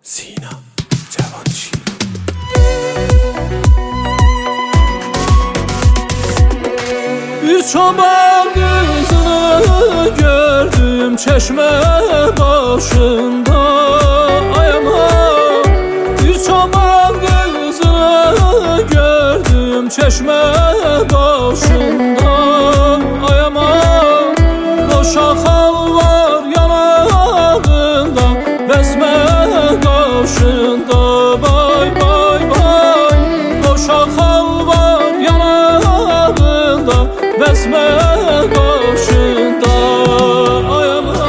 Sina Cavanşir. Bir çoban kızını gördüm çeşme başında, ay aman. Bir çoban kızını gördüm çeşme başında, ay aman. Boşa hal var yanağında, besme kaşında, bay bay bay. Boşa hal var yanağında, besme kaşında, ay aman.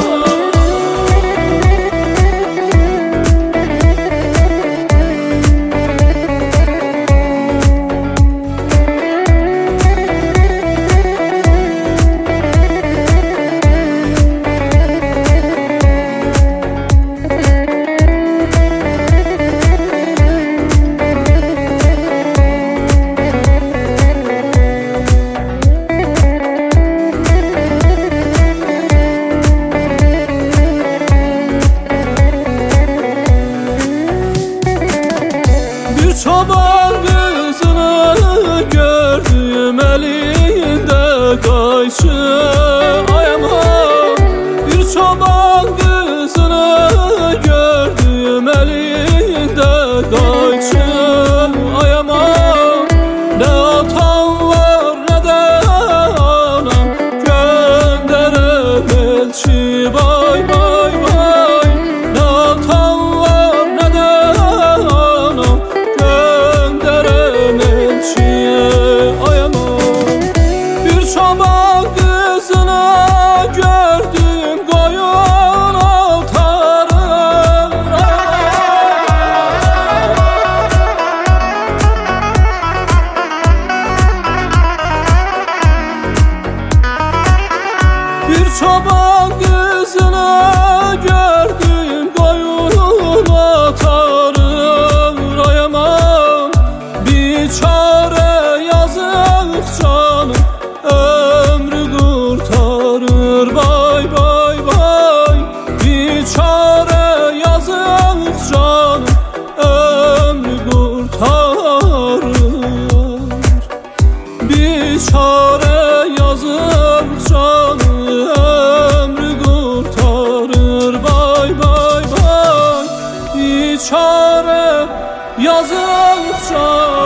Çoban kızını gördüm elinde kayışı, ay aman. Bir çoban kızını gördüm elinde kayışı, ay aman. Ne atam var ne de anam, gönderem elçi, bay bay bay. Ne atam var ne de anam, ay aman. Bir çoban kızını gördüm koyun altarı, bir çoban kızını gördüm koyun altarı, ay aman. Bir çare yazık canım, ömrü kurtarır, bay bay bay. Bir çare yazık canım, ömrü kurtarır. Bir çare yazık canım, ömrü kurtarır, bay bay bay. Bir çare yazık canım.